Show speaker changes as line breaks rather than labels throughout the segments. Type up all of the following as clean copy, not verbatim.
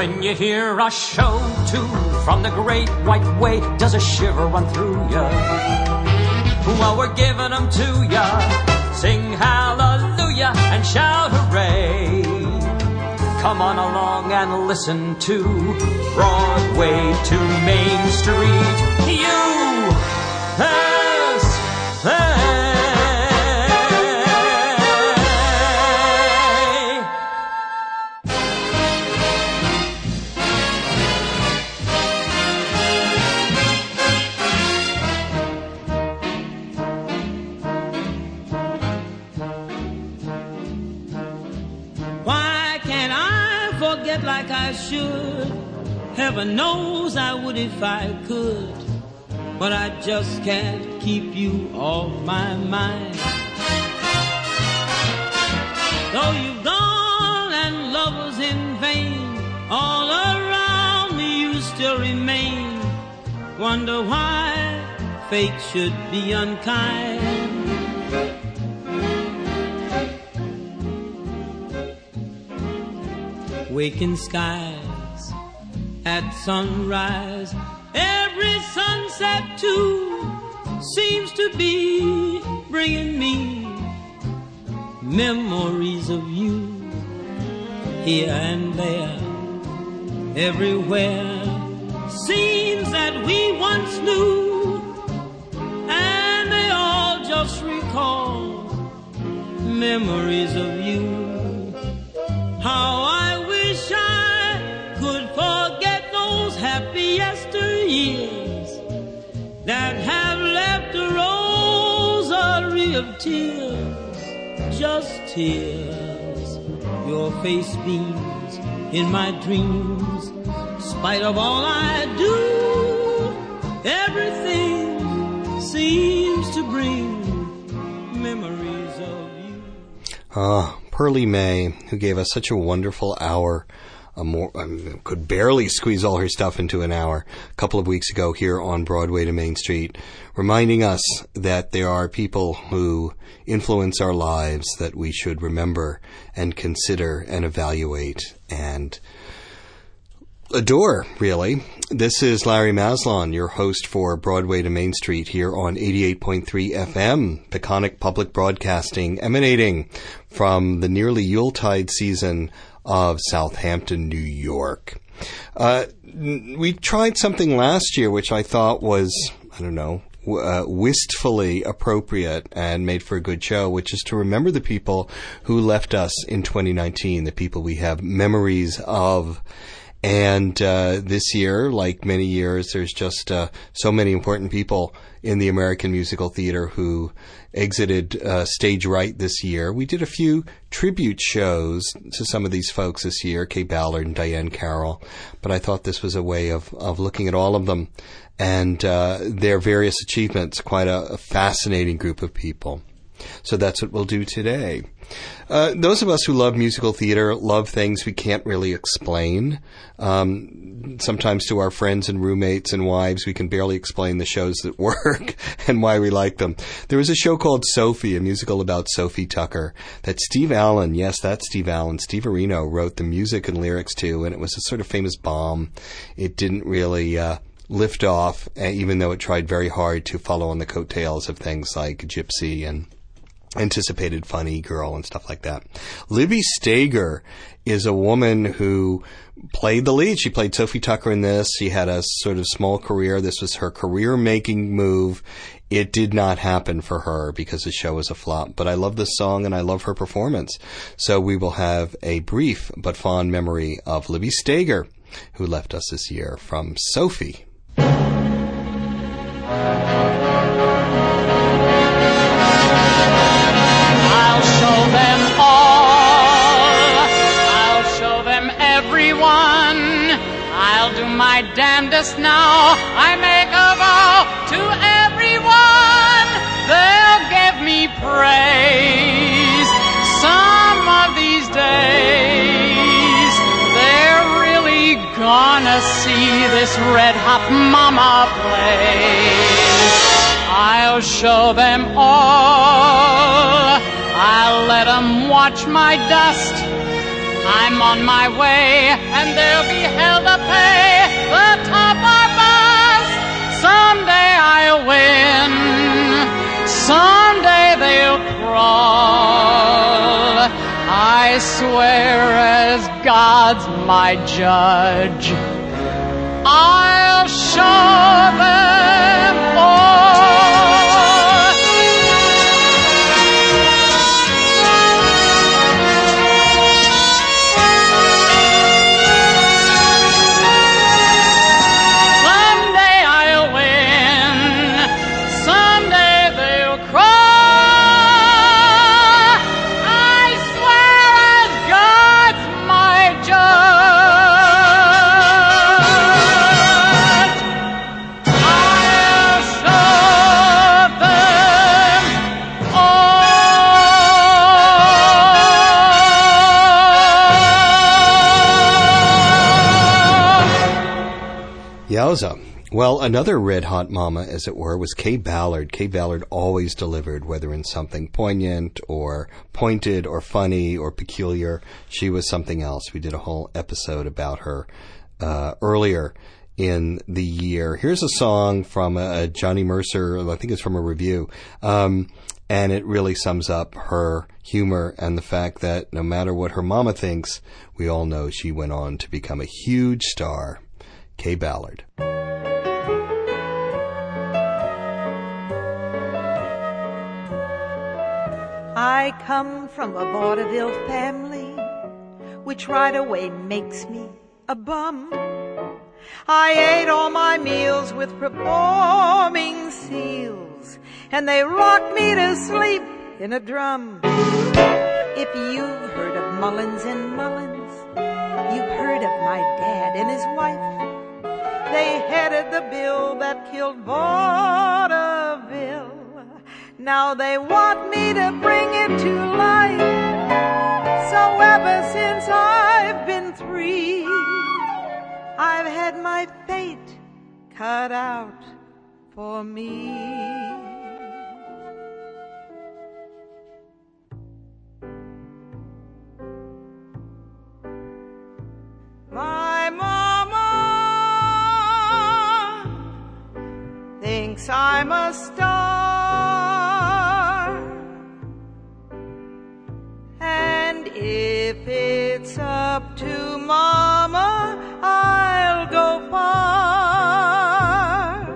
When you hear a show tune from the great white way, does a shiver run through ya? Well, we're giving them to ya. Sing hallelujah and shout hooray. Come on along and listen to Broadway to Main Street. USA.
Like I should. Heaven knows I would if I could, but I just can't keep you off my mind. Though you've gone and love was in vain, all around me you still remain. Wonder why fate should be unkind. Waking skies at sunrise, every sunset too seems to be bringing me memories of you. Here and there, everywhere, scenes that we once knew, and they all just recall memories of you. How I wish I could forget those happy yesteryears that have left a rosary of tears, just tears. Your face beams in my dreams, spite of all I do. Everything seems to bring memories of you.
Pearlie Mae, who gave us such a wonderful hour, could barely squeeze all her stuff into an hour, a couple of weeks ago here on Broadway to Main Street, reminding us that there are people who influence our lives that we should remember and consider and evaluate and adore, really. This is Larry Maslon, your host for Broadway to Main Street here on 88.3 FM, Peconic Public Broadcasting, emanating from the nearly Yuletide season of Southampton, New York. We tried something last year which I thought was, wistfully appropriate and made for a good show, which is to remember the people who left us in 2019, the people we have memories of. And this year, like many years, there's just so many important people in the American musical theater who exited stage right this year. We did a few tribute shows to some of these folks this year, Kay Ballard and Diane Carroll, but I thought this was a way of looking at all of them and their various achievements, quite a fascinating group of people. So that's what we'll do today. Those of us who love musical theater love things we can't really explain. Sometimes to our friends and roommates and wives, we can barely explain the shows that work and why we like them. There was a show called Sophie, a musical about Sophie Tucker, that Steve Allen, yes, that's Steve Allen, Steve Areno wrote the music and lyrics to, and it was a sort of famous bomb. It didn't really lift off, even though it tried very hard to follow on the coattails of things like Gypsy and Anticipated Funny Girl and stuff like that. Libby Steger is a woman who played the lead. She played Sophie Tucker in this. She had a sort of small career. This was her career-making move. It did not happen for her because the show was a flop. But I love this song and I love her performance. So we will have a brief but fond memory of Libby Steger, who left us this year, from Sophie.
I'll do my damnedest now. I make a vow to everyone. They'll give me praise. Some of these days, they're really gonna see this red hot mama play. I'll show them all. I'll let them watch my dust. I'm on my way, and they'll be hell to pay the top or bust. Someday I'll win, someday they'll crawl. I swear as God's my judge, I'll show them all.
Yowza. Well, another red-hot mama, as it were, was Kay Ballard. Kay Ballard always delivered, whether in something poignant or pointed or funny or peculiar. She was something else. We did a whole episode about her earlier in the year. Here's a song from Johnny Mercer, I think it's from a review, and it really sums up her humor and the fact that no matter what her mama thinks, we all know she went on to become a huge star. Kay Ballard.
I come from a vaudeville family, which right away makes me a bum. I ate all my meals with performing seals, and they rocked me to sleep in a drum. If you've heard of Mullins and Mullins, you've heard of my dad and his wife. They headed the bill that killed vaudeville. Now they want me to bring it to life. So ever since I've been 3, I've had my fate cut out for me. My mama thinks I'm a star, and if it's up to mama, I'll go far.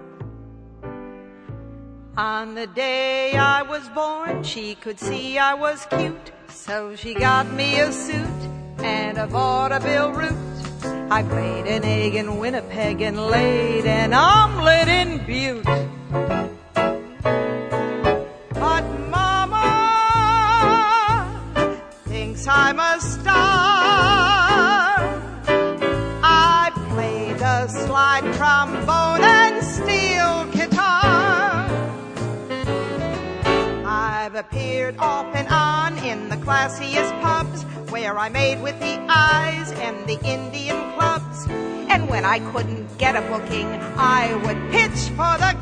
On the day I was born, she could see I was cute, so she got me a suit and a vaudeville route. I played an egg in Winnipeg and laid an omelet in Butte. But mama thinks I'm a star. I play the slide trombone and steel guitar. I've appeared off and on in the classiest pubs, where I made with the eyes and the Indian clubs. And when I couldn't get a booking, I would pitch for the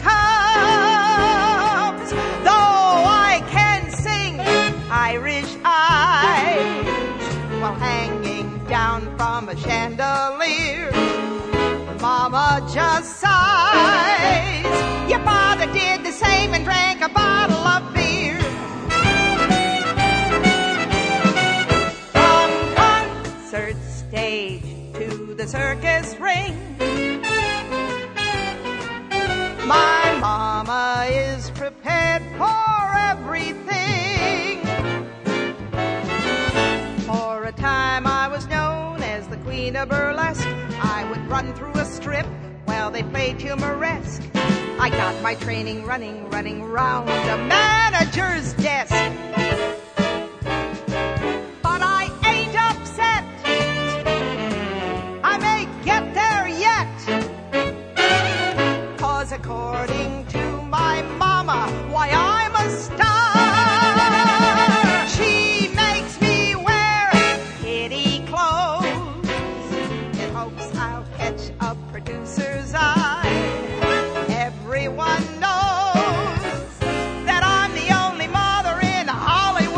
Cubs. Though I can sing Irish Irish while hanging down from a chandelier, mama just sighs. Your father did the same and drank a bottle of beer. Stage to the circus ring, my mama is prepared for everything. For a time I was known as the queen of burlesque. I would run through a strip while they played humoresque. I got my training running round a manager's desk. According to my mama, why I'm a star. She makes me wear kitty clothes in hopes I'll catch a producer's eye. Everyone knows that I'm the only mother in Hollywood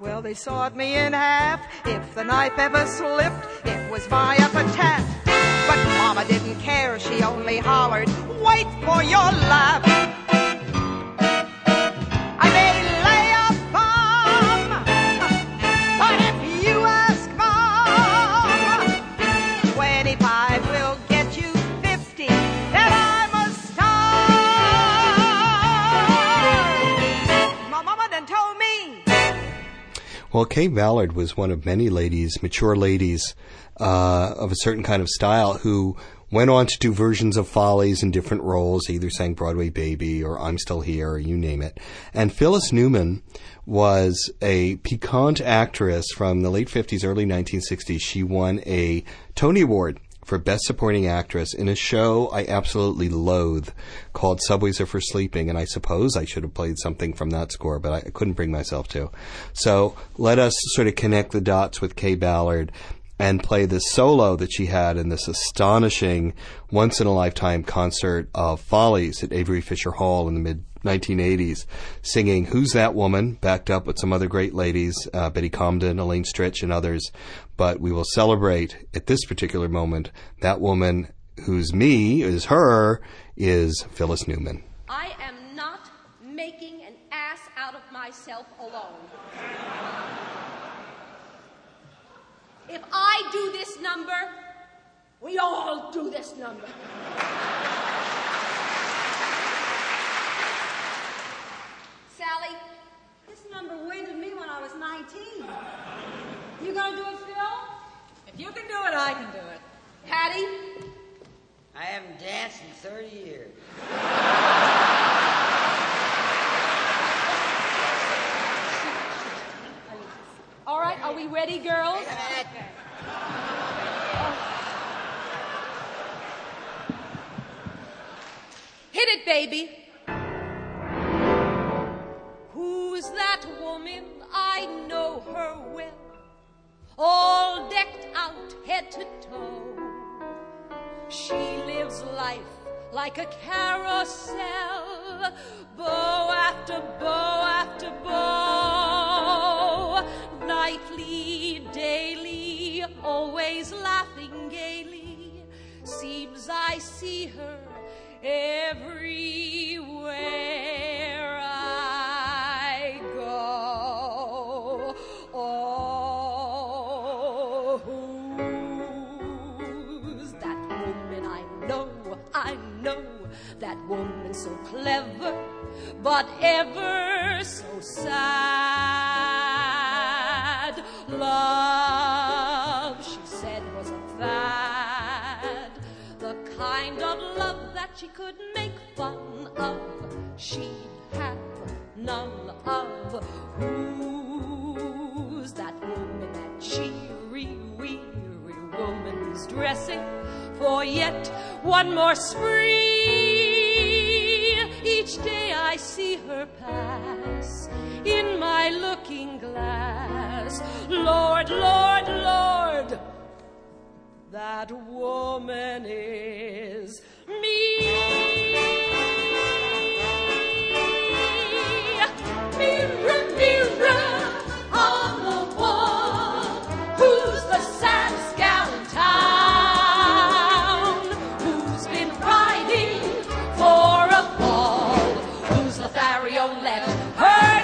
Well, they sawed me in half. If the knife ever slipped, it was my epitaph. But Mama didn't care, she only hollered, wait for your laugh. I may lay a bomb, but if you ask Mom, 25 will get you 50, then I'm a star. My mama done told me.
Well, Kay Ballard was one of many ladies, mature ladies, of a certain kind of style who went on to do versions of Follies in different roles, either sang Broadway Baby or I'm Still Here or you name it. And Phyllis Newman was a piquant actress from the late 50s, early 1960s. She won a Tony Award for Best Supporting Actress in a show I absolutely loathe called Subways Are for Sleeping, and I suppose I should have played something from that score, but I couldn't bring myself to. So let us sort of connect the dots with Kay Ballard and play this solo that she had in this astonishing once-in-a-lifetime concert of Follies at Avery Fisher Hall in the mid-1980s, singing Who's That Woman?, backed up with some other great ladies, Betty Comden, Elaine Stritch, and others. But we will celebrate, at this particular moment, that woman who's me, is her, is Phyllis Newman.
I am not making an ass out of myself alone. If I do this number, we all do this number. Sally, this number winded me when I was 19. You gonna do it, Phil?
If you can do it, I can do it.
Patty?
I haven't danced in 30 years.
All right, are we ready, girls?
Okay.
Hit it, baby. Who's that woman? I know her well. All decked out head to toe. She lives life like a carousel. Bow after bow after bow. Nightly, daily, always laughing gaily. Seems I see her everywhere I go. Oh, who's that woman? I know that woman so clever, but ever so sad. Love, she said, was a fad, the kind of love that she could make fun of. She'd have none of. Who's that woman, that cheery, weary woman's dressing for yet one more spree? Each day I see her pass in my looking glass. Lord, Lord, Lord, that woman is me. Mirror, mirror on the wall, who's the saddest gal in town? Who's been riding for a fall? Whose Lothario let her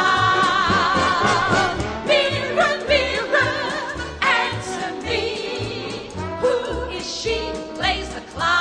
down? Mirror, mirror, answer me. Who is she? Plays the clown.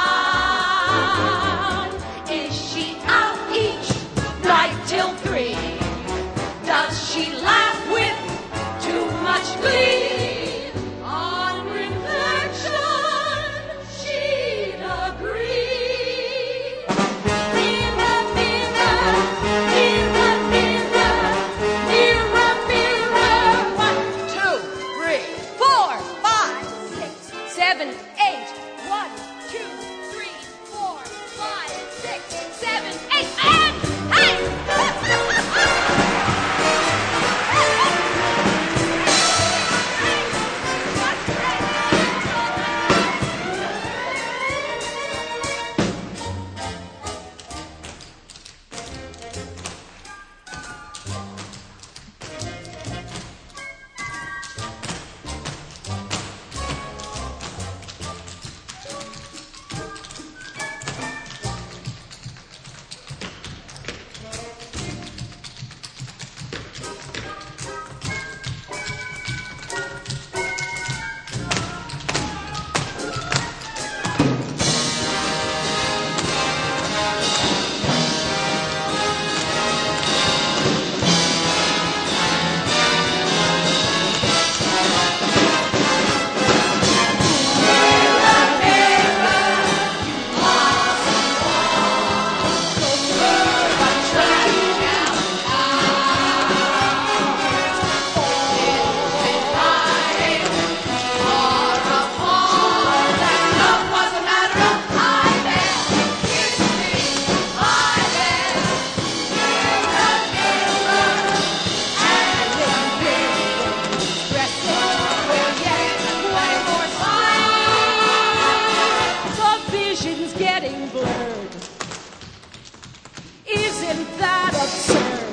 that absurd?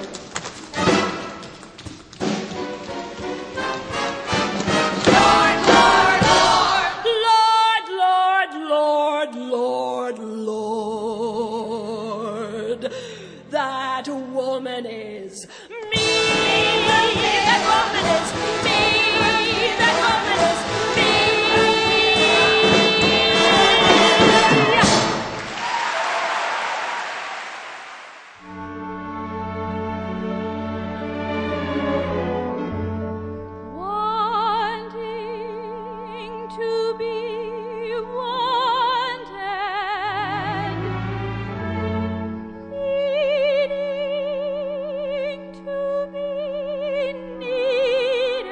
Lord, that woman is me. That woman is me. That woman is me. Wanting to be wanted, needing to be needed.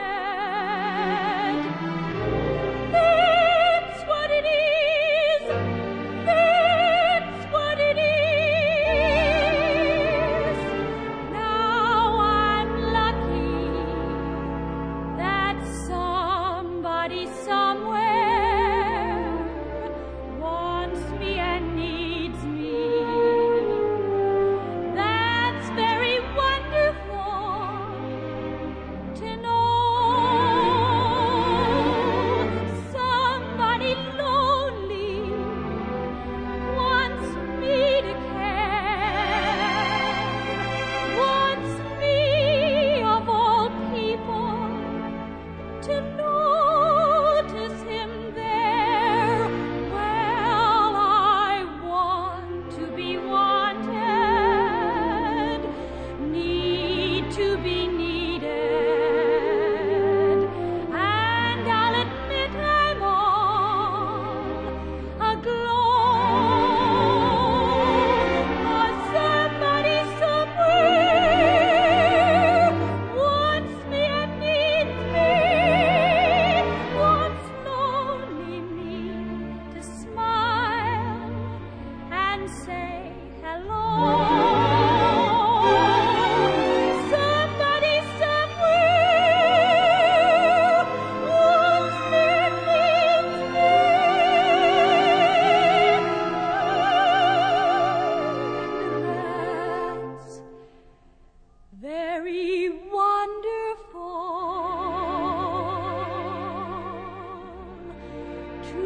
That's what it is. That's what it is. Now I'm lucky that somebody somewhere wants me and needs me. That's very wonderful to know. Somebody lonely wants me to care, wants me of all people to notice him there. Well, I want to be wanted, need to be needed, and I'll admit I'm all aglow. 'Cause somebody somewhere wants me and needs me, wants lonely me to smile and say hello. Somebody somewhere wants me and needs me. That's very wonderful to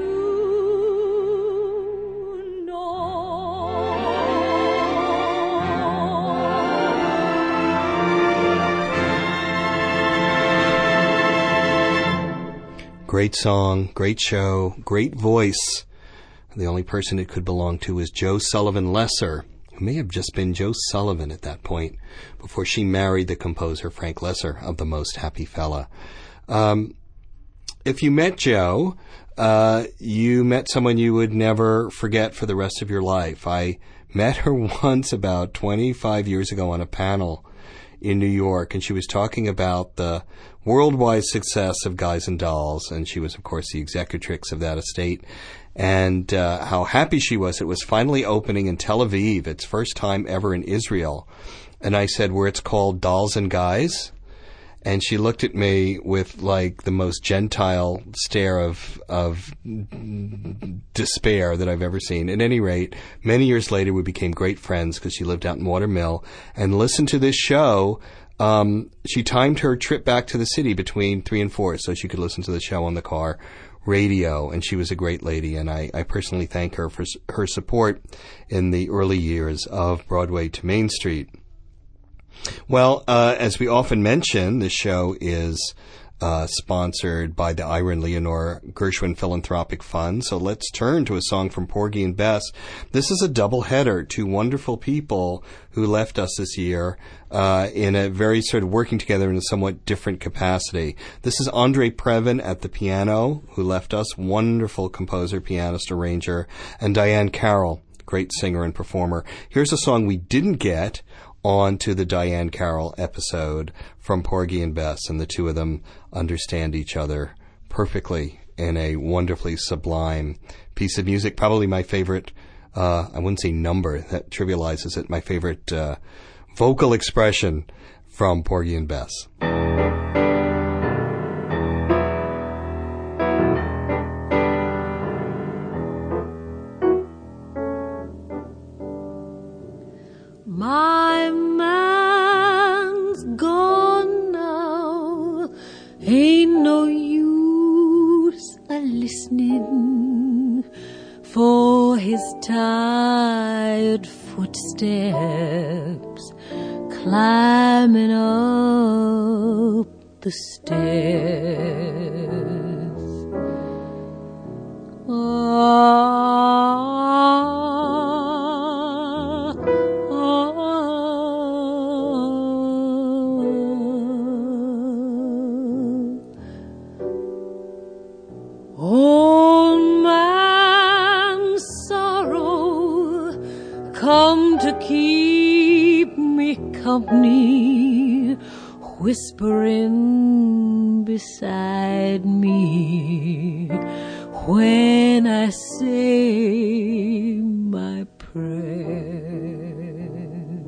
Great song, great show, great voice. The only person it could belong to is Joe Sullivan Lesser, who may have just been Joe Sullivan at that point, before she married the composer Frank Lesser of The Most Happy Fella. If you met Joe, you met someone you would never forget for the rest of your life. I met her once about 25 years ago on a panel in New York, and she was talking about the worldwide success of Guys and Dolls, and she was, of course, the executrix of that estate, and how happy she was. It was finally opening in Tel Aviv, its first time ever in Israel. And I said, where it's called Dolls and Guys? And she looked at me with like the most Gentile stare of despair that I've ever seen. At any rate, many years later, we became great friends because she lived out in Watermill and listened to this show. She timed her trip back to the city between 3 and 4 so she could listen to the show on the car radio, and she was a great lady, and I personally thank her for her support in the early years of Broadway to Main Street. Well, as we often mention, this show is sponsored by the Ira and Leonore Gershwin Philanthropic Fund. So let's turn to a song from Porgy and Bess. This is a double-header, two wonderful people who left us this year in a very sort of working together in a somewhat different capacity. This is Andre Previn at the piano, who left us, wonderful composer, pianist, arranger, and Diane Carroll, great singer and performer. Here's a song we didn't get on to the Diane Carroll episode from Porgy and Bess, and the two of them understand each other perfectly in a wonderfully sublime piece of music. Probably my favorite, I wouldn't say number, that trivializes it, my favorite vocal expression from Porgy and Bess.
My man's gone now, ain't no use a-listening for his tired footsteps climbing up the stairs. Old man sorrow, come to keep me company, whispering beside me when I say my prayers.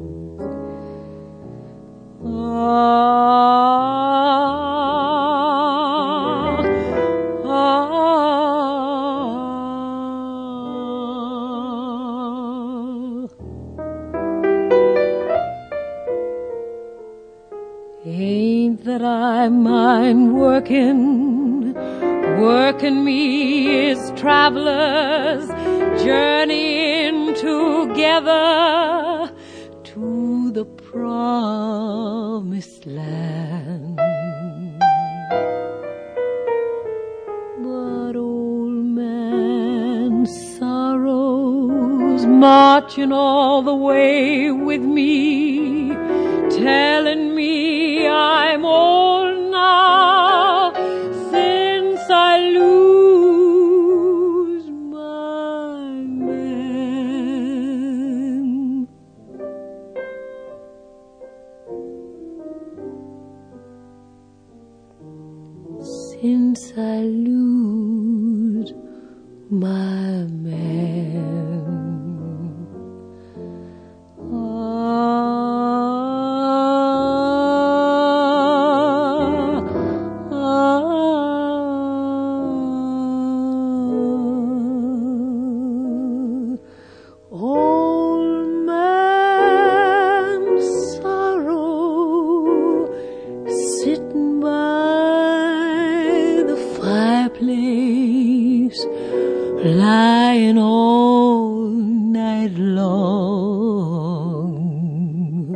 Ain't that I mind working me as travelers journeying together to the promised land. But old man sorrows marching all the way with me, telling me I'm old now since I lose my man. Since I lose my man. Lying all night long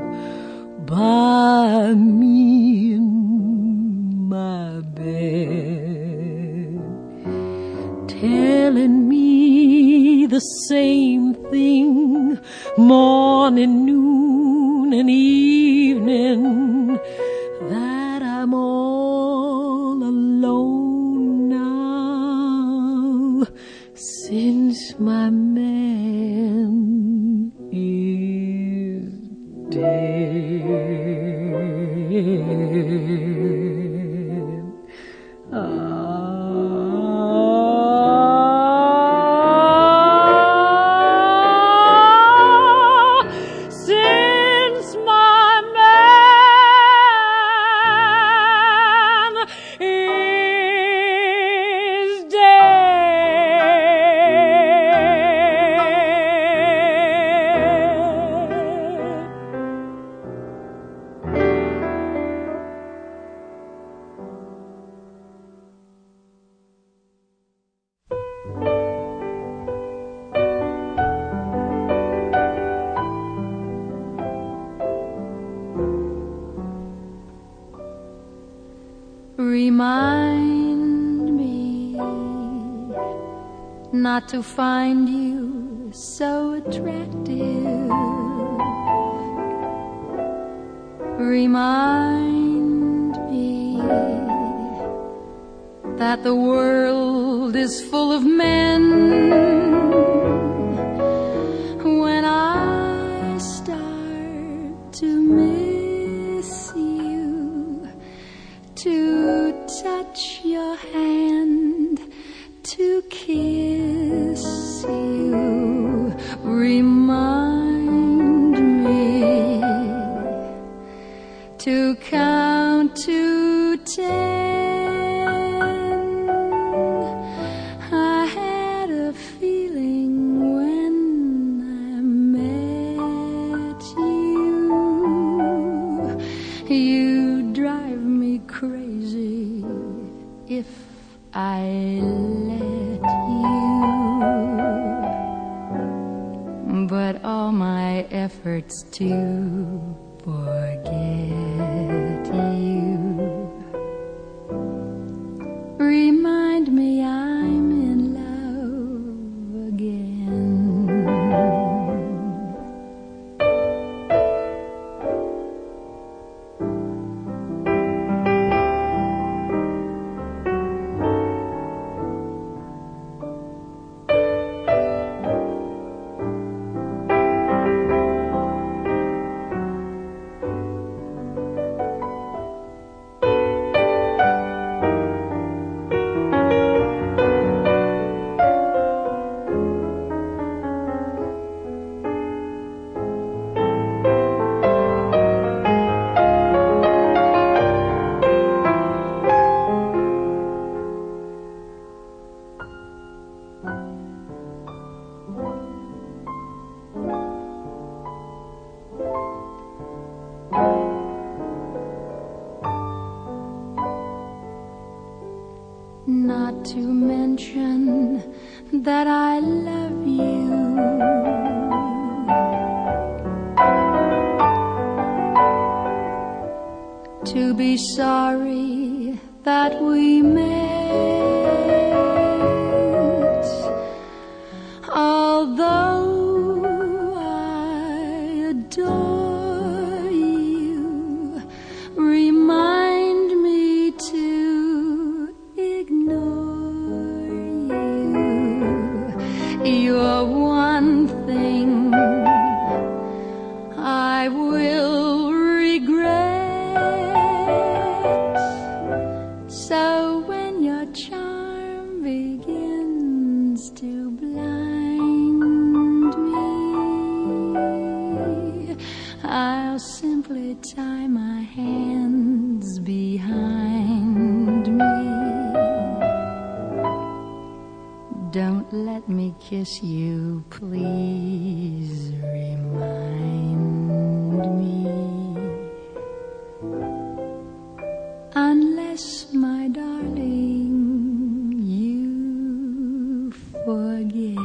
by me in my bed, telling me the same thing morning, noon, and evening, that I'm all alone now since my man is dead. Since my man is Remind me not to find you so attractive. Remind me that the world is full of men. When I start to miss you, to touch your hand, to kiss you, remind me to count to 10. I had a feeling when I met you. I let you, but all my efforts to forget you remind me I'm in love again. Not to mention that I love you. To be sorry that we met, although I adore you, remind me to ignore you. You're one thing I will regret. So when your charm begins to blind me, I'll simply tie my hands behind me. Don't let me kiss you, please remind me. Unless, my darling, you forget.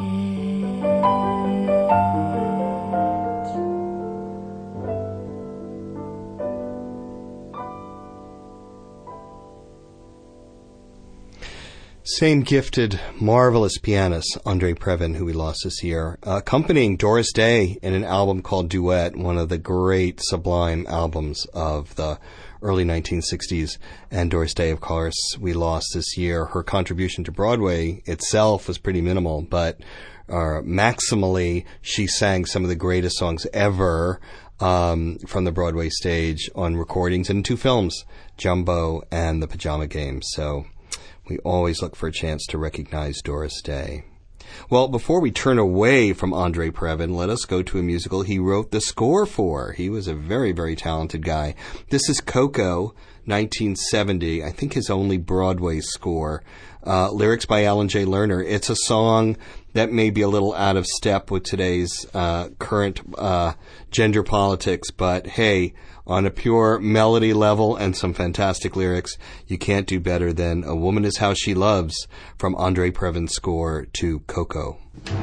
Same gifted, marvelous pianist, Andre Previn, who we lost this year, accompanying Doris Day in an album called Duet, one of the great sublime albums of the early 1960s. And Doris Day, of course, we lost this year. Her contribution to Broadway itself was pretty minimal, but maximally, she sang some of the greatest songs ever from the Broadway stage on recordings in 2 films, Jumbo and The Pajama Game. So we always look for a chance to recognize Doris Day. Well, before we turn away from Andre Previn, let us go to a musical he wrote the score for. He was a very, very talented guy. This is Coco, 1970, I think his only Broadway score. Lyrics by Alan J. Lerner. It's a song that may be a little out of step with today's current gender politics, but hey, on a pure melody level and some fantastic lyrics, you can't do better than A Woman Is How She Loves from Andre Previn's score to Coco.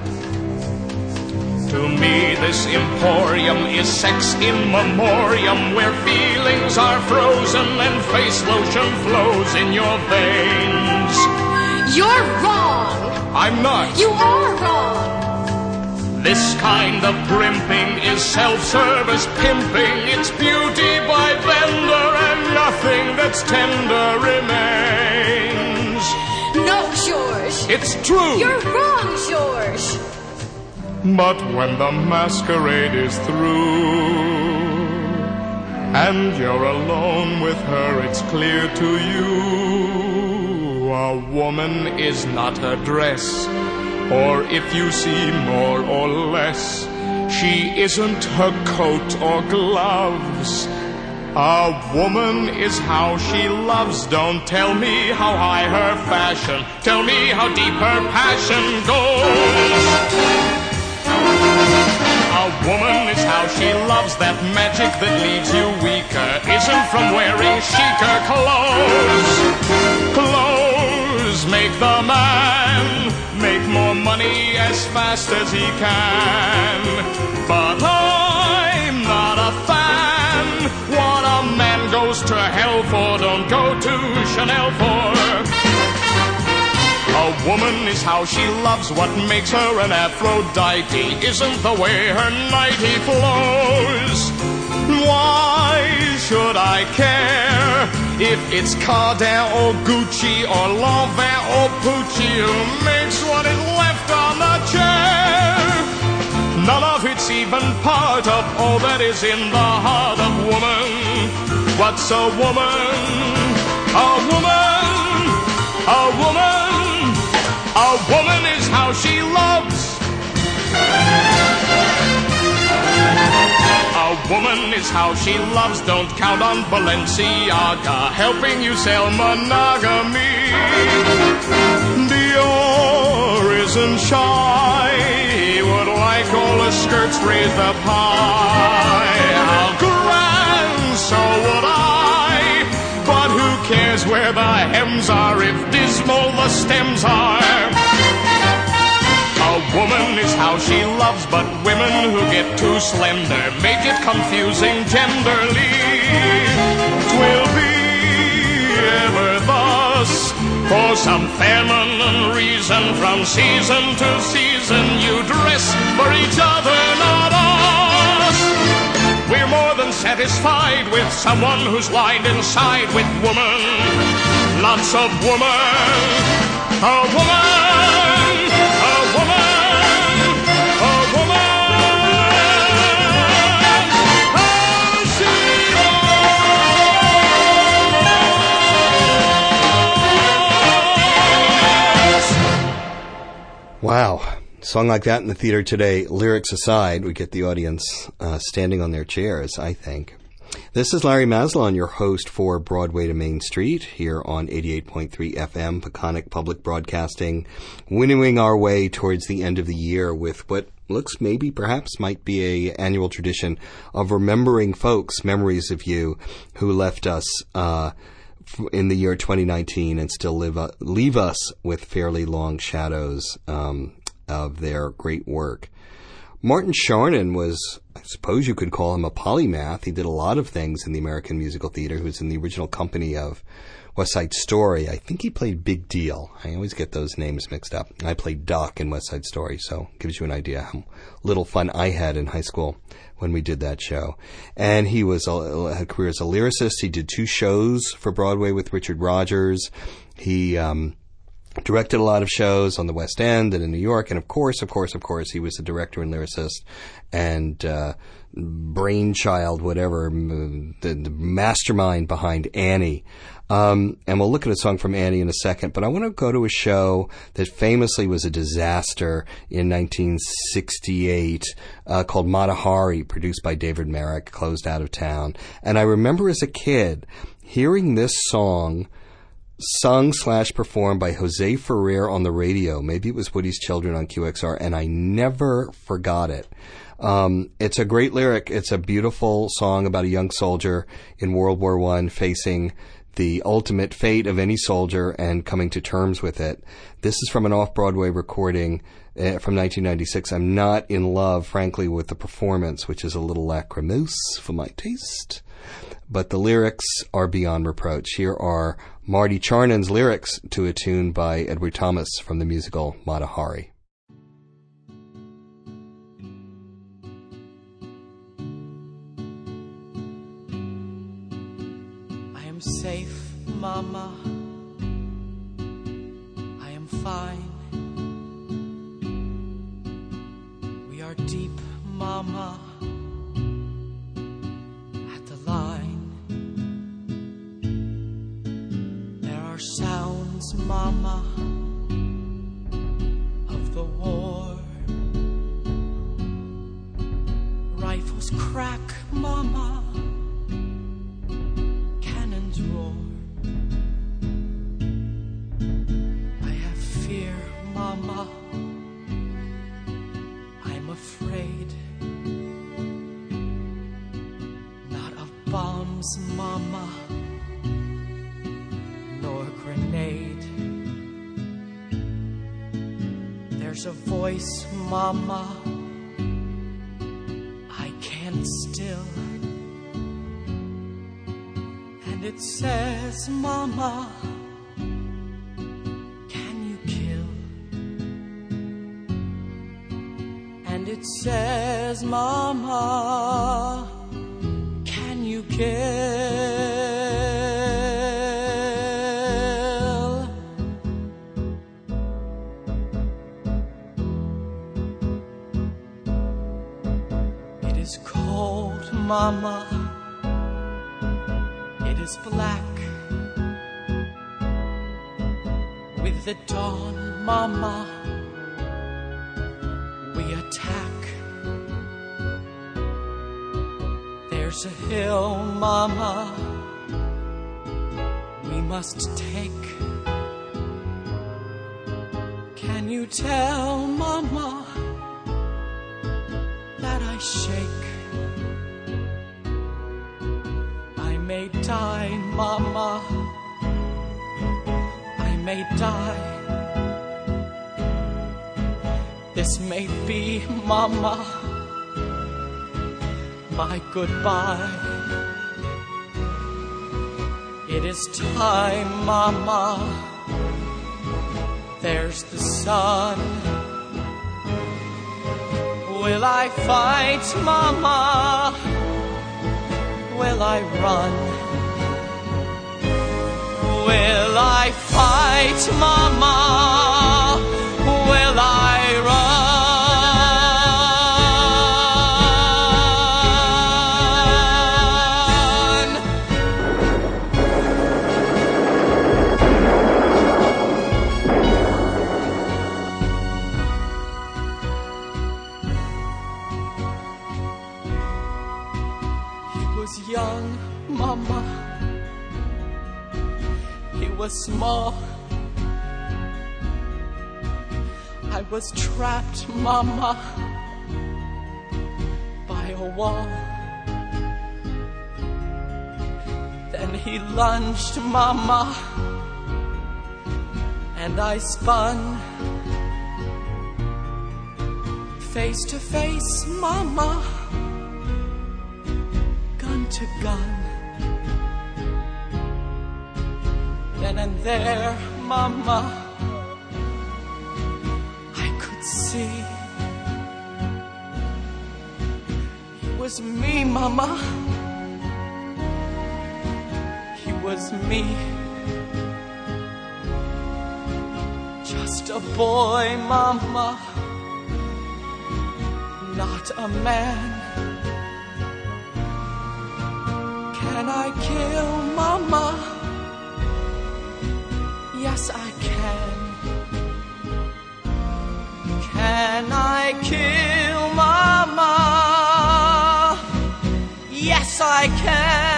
To me this emporium is sex in memoriam, where feelings are frozen and face lotion flows in your veins.
You're wrong!
I'm not!
You are wrong!
This kind of primping is self-service pimping. It's beauty by vendor and nothing that's tender remains.
No, George!
It's true!
You're wrong, George!
But when the masquerade is through and you're alone with her, it's clear to you a woman is not a dress, or if you see more or less, she isn't her coat or gloves. A woman is how she loves. Don't tell me how high her fashion, tell me how deep her passion goes. A woman is how she loves. That magic that leaves you weaker isn't from wearing chicer clothes. Clothes wishes make the man make more money as fast as he can. But I'm not a fan. What a man goes to hell for, don't go to Chanel for. A woman is how she loves. What makes her an Aphrodite isn't the way her nightie flows. Why should I care if it's Cardin or Gucci or Lanvin or Pucci? Who makes what is left on the chair? None of it's even part of all that is in the heart of woman. What's a woman? A woman, a woman. A woman is how she loves. A woman is how she loves. Don't count on Balenciaga helping you sell monogamy. Dior isn't shy. He would like all the skirts raised up high. How grand, so would I. But who cares where the hems are if dismal the stems are? A woman is how she loves, but women who get too slender make it confusing genderly. 'Twill be ever thus, for some feminine reason. From season to season you dress for each other, not us. We're more than satisfied with someone who's lined inside with woman. Lots of woman. A woman, a woman, a woman. Oh, she loves.
Wow. A song like that in the theater today, lyrics aside, we get the audience standing on their chairs, I think. This is Larry Maslon, your host for Broadway to Main Street, here on 88.3 FM, Peconic Public Broadcasting, winnowing our way towards the end of the year with what looks maybe perhaps might be a annual tradition of remembering folks, memories of you who left us in the year 2019 and still leave us with fairly long shadows of their great work. Martin Charnin was, I suppose you could call him a polymath. He did a lot of things in the American musical theater. He was in the original company of West Side Story. I think he played Big Deal. I always get those names mixed up. I played Doc in West Side Story, so it gives you an idea how little fun I had in high school when we did that show. And he had a career as a lyricist. He did 2 shows for Broadway with Richard Rodgers. He directed a lot of shows on the West End and in New York. And of course, he was the director and lyricist and brainchild, whatever, the mastermind behind Annie. And we'll look at a song from Annie in a second, but I want to go to a show that famously was a disaster in 1968, called Mata Hari, produced by David Merrick, closed out of town. And I remember as a kid hearing this song sung/performed by Jose Ferrer on the radio. Maybe it was Woody's Children on QXR, and I never forgot it. It's a great lyric. It's a beautiful song about a young soldier in World War I facing the ultimate fate of any soldier and coming to terms with it. This is from an off-Broadway recording from 1996. I'm not in love, frankly, with the performance, which is a little lachrymose for my taste. But the lyrics are beyond reproach. Here are Marty Charnin's lyrics to a tune by Edward Thomas from the musical Mata Hari.
I am safe, Mama. I am fine. We are deep, Mama. Sounds, Mama, of the war. Rifles crack, Mama. Cannons roar. I have fear, Mama. I'm afraid. Not of bombs, Mama. Grenade. There's a voice, Mama, I can't still, and it says, Mama, can you kill? And it says, Mama, can you kill? It is cold, Mama, it is black. With the dawn, Mama, we attack. There's a hill, Mama, we must take. Can you tell, Mama, that I shake? I may die, Mama, I may die. This may be, Mama, my goodbye. It is time, Mama, there's the sun. Will I fight, Mama? Will I run? Will I fight, Mama? Will I run? He was young, Mama. He was small. I was trapped, Mama, by a wall. Then he lunged, Mama, and I spun. Face to face, Mama, gun to gun. Then and there, Mama, see. It was me, Mama. He was me. Just a boy, Mama, not a man. Can I kill, Mama? Yes, I can. Can I kill, Mama? Yes, I can.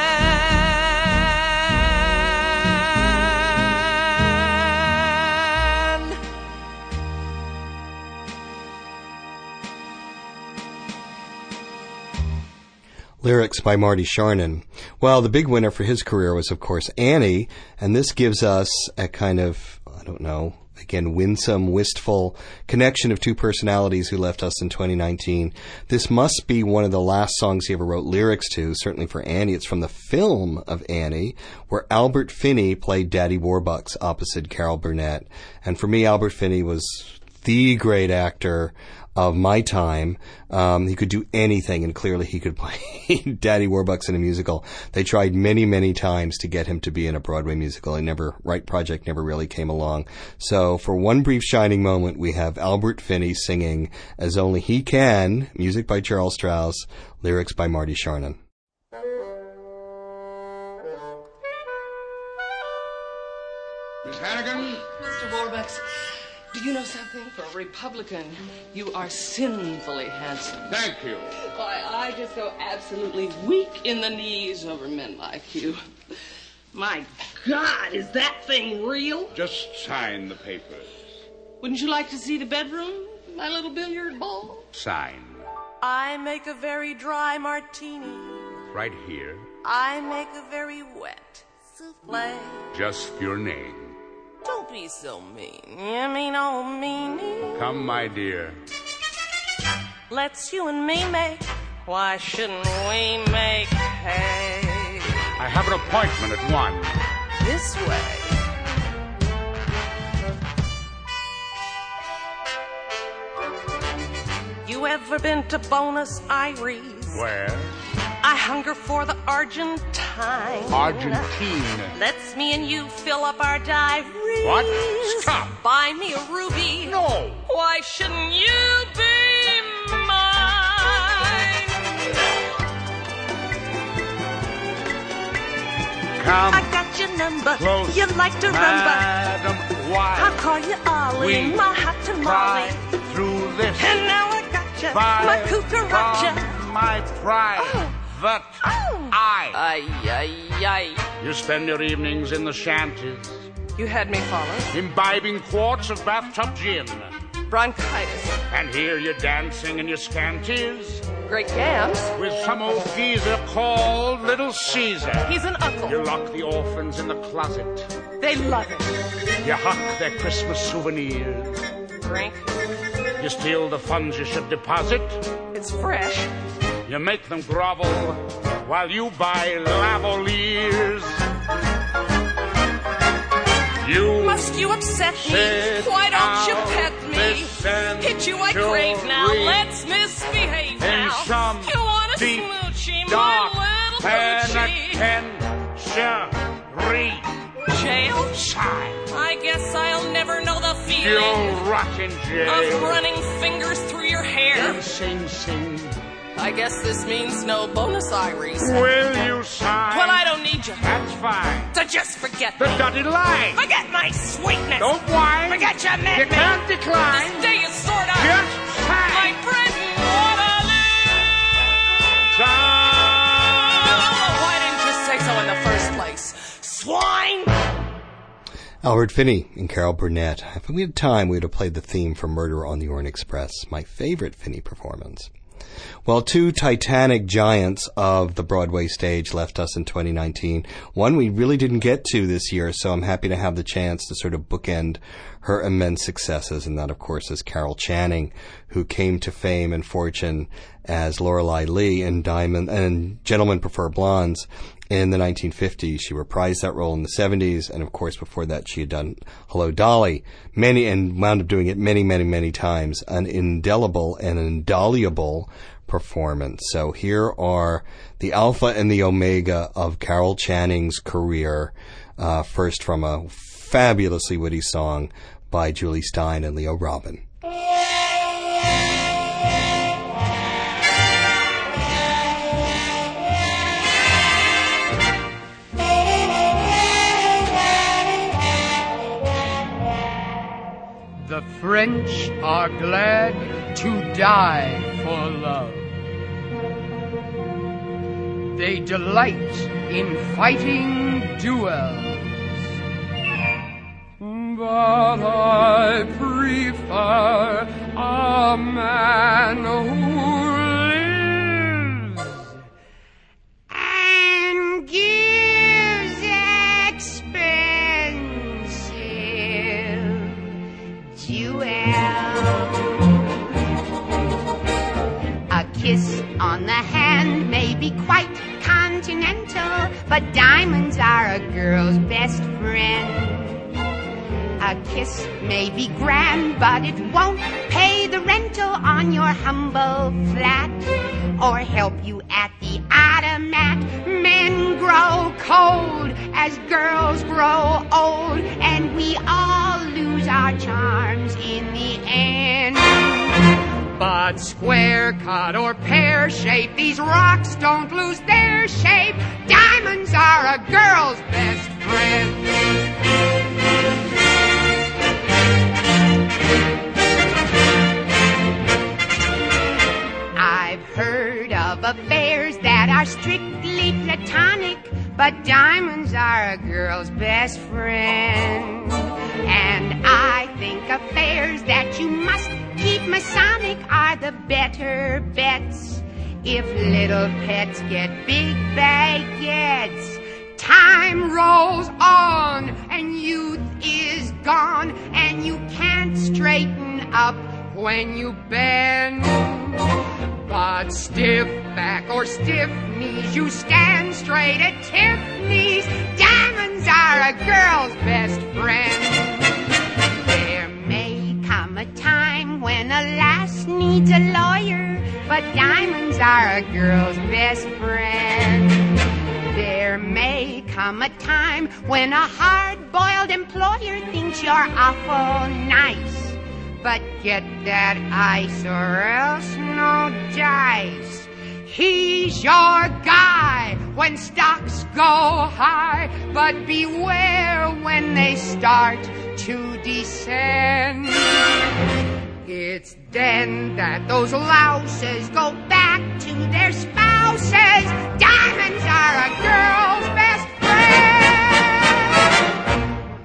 Lyrics by Marty Sharnin. Well, the big winner for his career was, of course, Annie, and this gives us a kind of, I don't know, again, winsome, wistful connection of two personalities who left us in 2019. This must be one of the last songs he ever wrote lyrics to, certainly for Annie. It's from the film of Annie, where Albert Finney played Daddy Warbucks opposite Carol Burnett. And for me, Albert Finney was the great actor of my time. He could do anything, and clearly he could play Daddy Warbucks in a musical. They tried many, many times to get him to be in a Broadway musical, and right project never really came along. So for one brief shining moment, we have Albert Finney singing As Only He Can, music by Charles Strauss, lyrics by Marty Sharnin.
Miss Hannigan?
Mr. Warbucks, do you know something? For a Republican, you are sinfully handsome.
Thank you.
Why, I just go absolutely weak in the knees over men like you. My God, is that thing real?
Just sign the papers.
Wouldn't you like to see the bedroom, my little billiard ball?
Sign.
I make a very dry martini.
Right here.
I make a very wet souffle.
Just your name.
Don't be so mean. You mean old meanie?
Come, my dear.
Let's you and me make. Why shouldn't we make hay?
I have an appointment at 1.
This way. You ever been to Buenos Aires?
Where?
I hunger for the Argentine.
Argentine.
Let's me and you fill up our diaries.
What? Stop.
Buy me a ruby.
No.
Why shouldn't you be mine?
Come.
I got your number.
Close.
You like to
Madam, why?
I'll call you Ollie.
We
My hot tamale.
Through this.
And now I got you. My cucaracha.
My pride. But
Ay.
You spend your evenings in the shanties,
You had me followed.
imbibing quarts of bathtub gin.
Bronchitis.
And here you're dancing in your scanties
Great gams.
with some old geezer called Little Caesar.
He's an uncle.
You lock the orphans in the closet.
They love it.
You huck their Christmas souvenirs.
Drink.
You steal the funds you should deposit.
It's fresh.
You make them grovel while you buy lavaliers.
Must you upset me? Why don't you pet me? Hit you I crave now. Let's misbehave now. You want a smoochie, my little poochie.
Penitentiary.
Jail? I guess I'll never know the feeling
You'll rot in jail.
of running fingers through your hair.
And sing.
I guess this means no Buenos Aires.
Will you sign?
Well, I don't need you.
That's fine.
So just forget
The
me.
dotted line.
Forget my sweetness.
Don't whine.
Forget you met
You
me.
can't decline.
This day is sort of
Just sign.
my bread and water. Why didn't you say so in the first place? Swine!
Albert Finney and Carol Burnett. If we had time, we would have played the theme for Murder on the Orient Express, my favorite Finney performance. Well, 2 titanic giants of the Broadway stage left us in 2019. One we really didn't get to this year, so I'm happy to have the chance to sort of bookend her immense successes, and that, of course, is Carol Channing, who came to fame and fortune as Lorelei Lee in Diamond and Gentlemen Prefer Blondes in the 1950s. She reprised that role in the 70s, and of course before that she had done Hello Dolly, and wound up doing it many times. An indelible and indelible performance. So here are the alpha and the omega of Carol Channing's career, first from a fabulously witty song by Julie Stein and Leo Robin.
The French are glad to die for love. They delight in fighting duels. But I prefer a man who lives and gives expensive duels.
A kiss on the hand may be quite continental, but diamonds are a girl's best friend. A kiss may be grand, but it won't pay the rental on your humble flat or help you at the automat. Men grow cold as girls grow old, and we all lose our charms in the end.
But square cut or pear shape, these rocks don't lose their shape. Diamonds are a girl's best friend.
I've heard of affairs that are strictly platonic, but diamonds are a girl's best friend. And I think affairs that you must keep Masonic are the better bets. If little pets get big baguettes,
time rolls on and youth is gone and you can't straighten up when you bend. But stiff back or stiff knees, you stand straight at Tiffany's. Diamonds are a girl's best friend. There may come a time when a lass needs a lawyer, but diamonds are a girl's best friend. There may come a time when a hard-boiled employer thinks you're awful nice, but get that ice or else no dice. He's your guy when stocks go high, but beware when they start to descend. It's then that those louses go back to their spouses. Diamonds are a girl's best friend.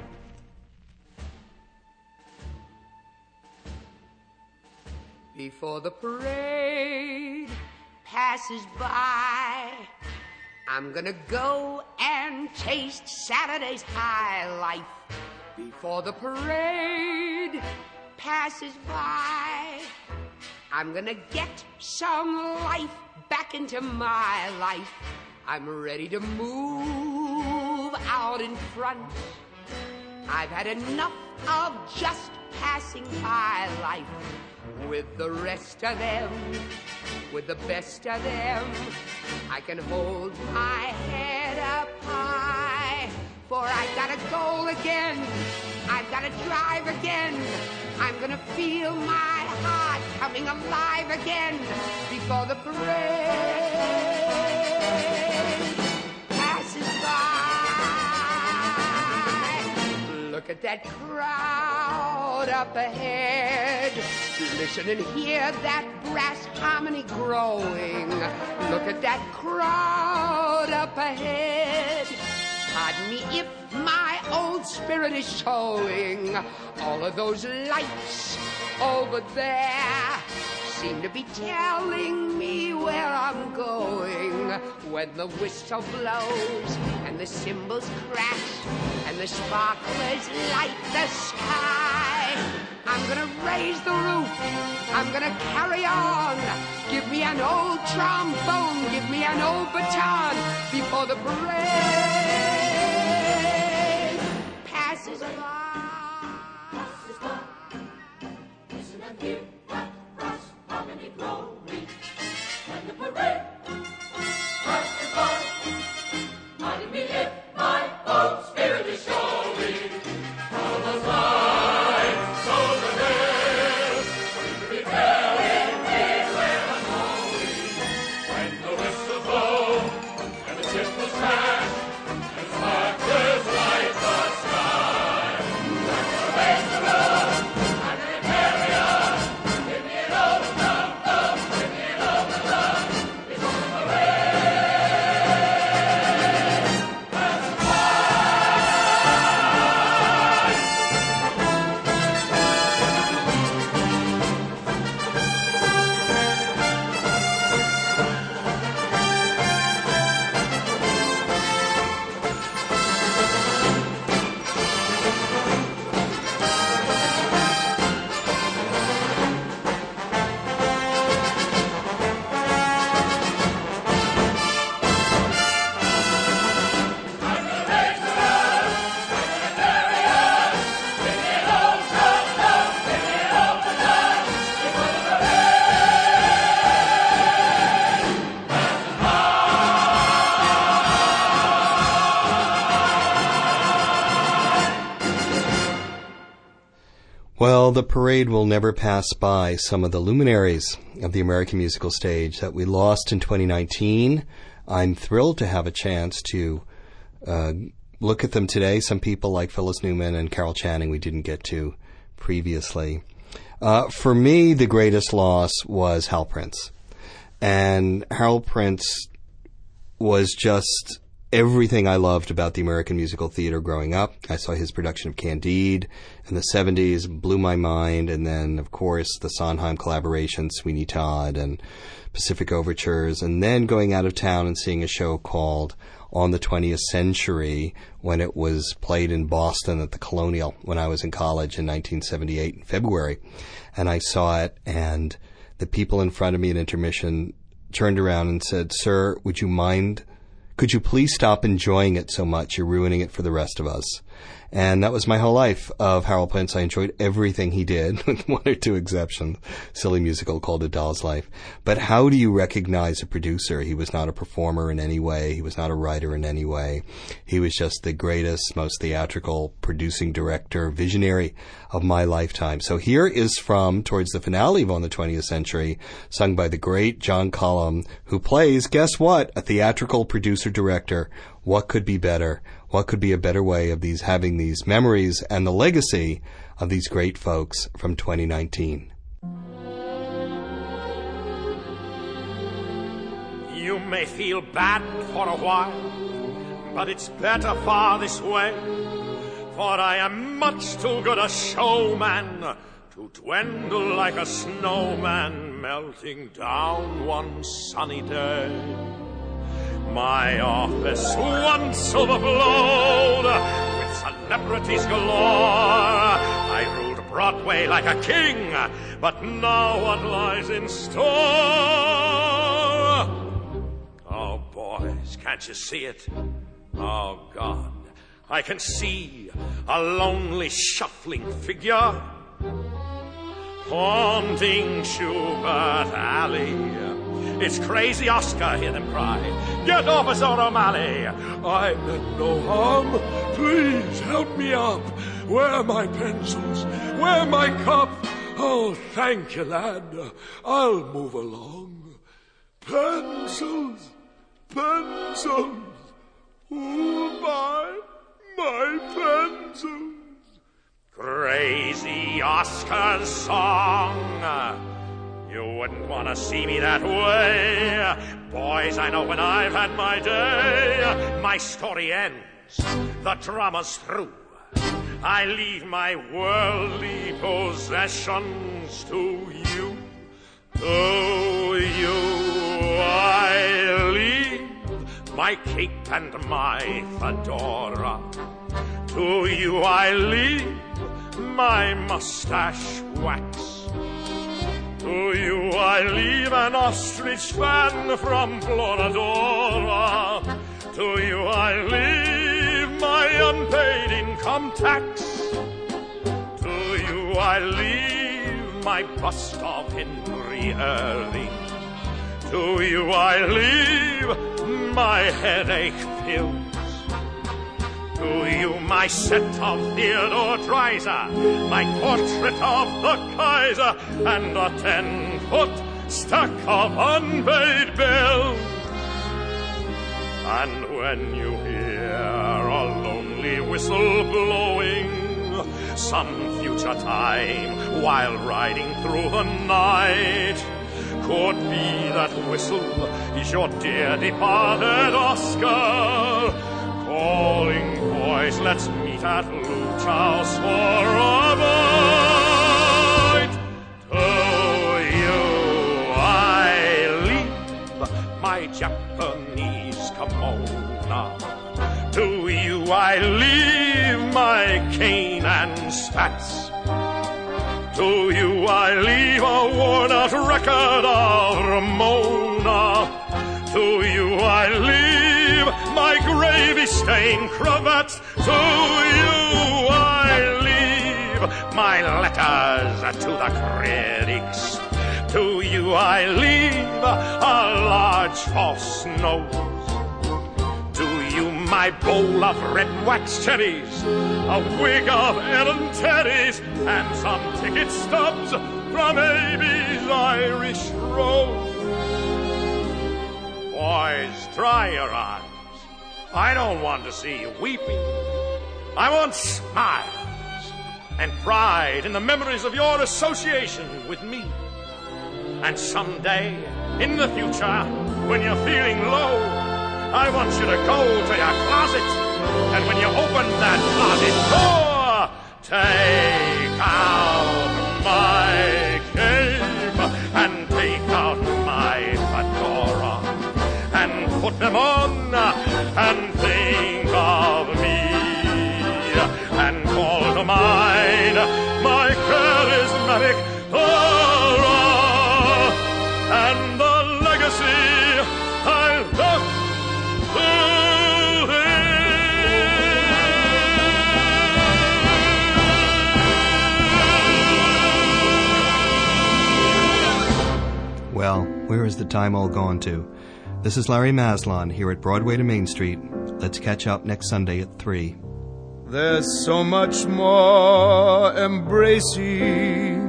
Before the parade passes by, I'm gonna go and taste Saturday's high life. Before the parade passes by, I'm gonna get some life back into my life. I'm ready to move out in front. I've had enough of just passing by life with the rest of them, with the best of them. I can hold my head up high, for I've got a goal again. I've got to drive again. I'm gonna feel my heart coming alive again before the parade passes by. Look at that crowd up ahead. Listen and hear that brass harmony growing. Look at that crowd up ahead. Pardon me if my old spirit is showing. All of those lights over there seem to be telling me where I'm going. When the whistle blows and the cymbals crash and the sparklers light the sky, I'm gonna raise the roof, I'm gonna carry on. Give me an old trombone, give me an old baton before the parade passes by.
Listen and hear that brass harmony growing. When the parade passes by, pardon me if my old spirit is showing. All those lights over there seem to be telling me where I'm going. When the whistle blows and the cymbals crash and the sparklers light the sky, I'm gonna raise the roof, I'm gonna carry on. Give me an old trombone, give me an old baton before the parade passes by.
Well, the parade will never pass by some of the luminaries of the American musical stage that we lost in 2019. I'm thrilled to have a chance to look at them today. Some people like Phyllis Newman and Carol Channing we didn't get to previously. For me, the greatest loss was Hal Prince. And Harold Prince was just everything I loved about the American musical theater growing up. I saw his production of Candide in the 70s, blew my mind. And then, of course, the Sondheim collaboration, Sweeney Todd and Pacific Overtures. And then going out of town and seeing a show called On the 20th Century when it was played in Boston at the Colonial when I was in college in 1978 in February. And I saw it, and the people in front of me at intermission turned around and said, "Sir, could you please stop enjoying it so much? You're ruining it for the rest of us." And that was my whole life of Harold Prince. I enjoyed everything he did, with one or two exceptions. Silly musical called A Doll's Life. But how do you recognize a producer? He was not a performer in any way. He was not a writer in any way. He was just the greatest, most theatrical producing director, visionary of my lifetime. So here is from, towards the finale of On the 20th Century, sung by the great John Cullum, who plays, guess what, a theatrical producer-director. What could be better? What could be a better way of having these memories and the legacy of these great folks from 2019?
You may feel bad for a while, but it's better far this way, for I am much too good a showman to dwindle like a snowman melting down one sunny day. My office once overflowed with celebrities galore. I ruled Broadway like a king, but now what lies in store? Oh, boys, can't you see it? Oh, God, I can see a lonely, shuffling figure haunting Schubert Alley. It's crazy Oscar, hear them cry. Get off us, O'Malley. I meant no harm. Please help me up. Where are my pencils? Where my cup? Oh, thank you, lad. I'll move along. Pencils, pencils. Oh, my pencils. Crazy Oscar's song. You wouldn't want to see me that way. Boys, I know when I've had my day. My story ends, the drama's through. I leave my worldly possessions to you. To you I leave my cape and my fedora. To you I leave my mustache wax. To you I leave an ostrich fan from Florodora. To you I leave my unpaid income tax. To you I leave my bust of Henry Irving. To you I leave my headache pills. To you my set of Theodore Dreiser, my portrait of the Kaiser, and a 10-foot stack of unpaid bills. And when you hear a lonely whistle blowing, some future time while riding through the night, could be that whistle is your dear departed Oscar, calling, boys, let's meet at Luch's house for a bite. To you I leave my Japanese kimono. To you I leave my cane and spats. To you I leave a worn-out record of Ramona. To you I leave my gravy-stained cravat. To you I leave my letters to the critics. To you I leave a large false nose. To you my bowl of red wax cherries, a wig of Ellen Terry's, and some ticket stubs from Abbey's Irish Rose. Boys, dry your eyes. I don't want to see you weeping. I want smiles and pride in the memories of your association with me. And someday, in the future, when you're feeling low, I want you to go to your closet, and when you open that closet door, take out my cape and take out my fedora and put them on and think of me and call to mind my charismatic aura and the legacy I left to him.
Well, where is the time all gone to? This is Larry Maslon here at Broadway to Main Street. Let's catch up next Sunday at 3.
There's so much more embracing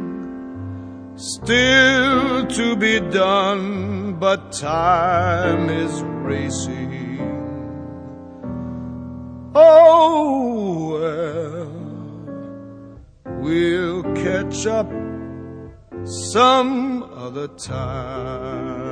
still to be done, but time is racing. Oh, well, we'll catch up some other time.